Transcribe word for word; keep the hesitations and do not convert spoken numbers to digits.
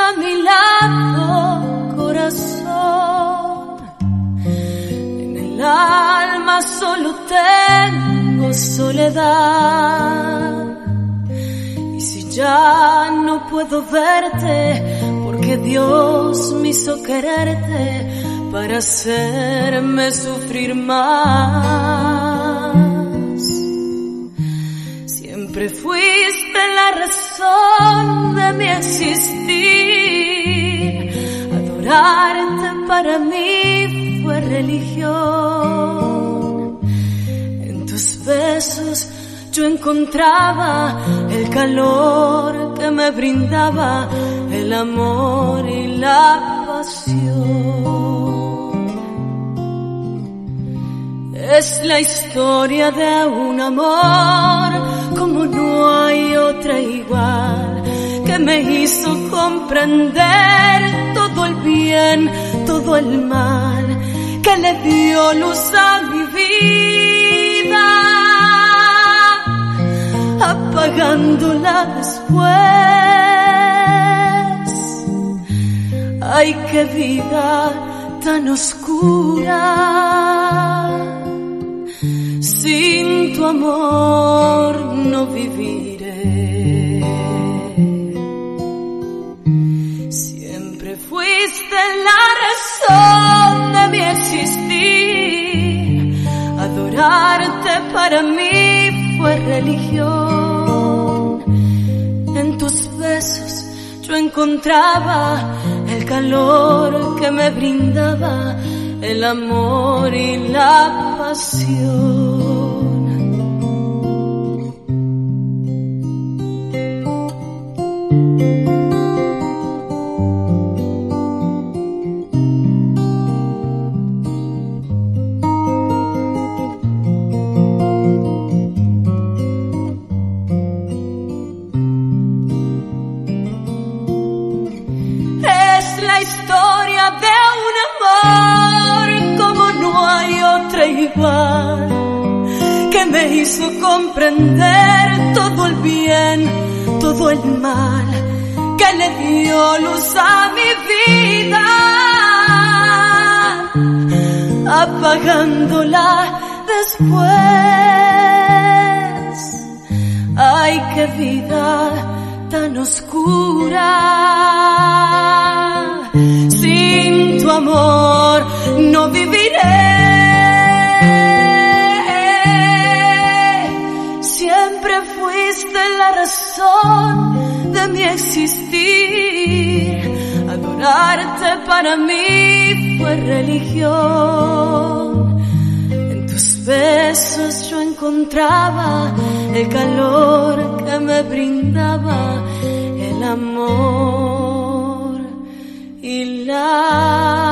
a mi lado, corazón. En el alma solo tengo soledad. Y si ya no puedo verte, porque Dios me hizo quererte para hacerme sufrir más. Siempre fuiste la razón de mi existir. Adorarte para mí fue religión. En tus besos yo encontraba el calor que me brindaba el amor y la pasión. Es la historia de un amor como no hay otra igual, que me hizo comprender todo el bien, todo el mal, que le dio luz a mi vida, apagándola después. Ay, qué vida tan oscura. Sin tu amor no viviré. Siempre fuiste la razón de mi existir. Adorarte para mí fue religión. En tus besos yo encontraba el calor que me brindaba el amor y la pasión. Es la historia de un amor como no hay otra igual, que me hizo comprender todo el bien, todo el mal, que le dio luz a mi vida, apagándola después. Ay, qué vida tan oscura. Sin tu amor no viviré. Siempre fuiste la razón de mi existir. Adorarte para mí fue religión. En tus besos yo encontraba el calor que me brindaba el amor y la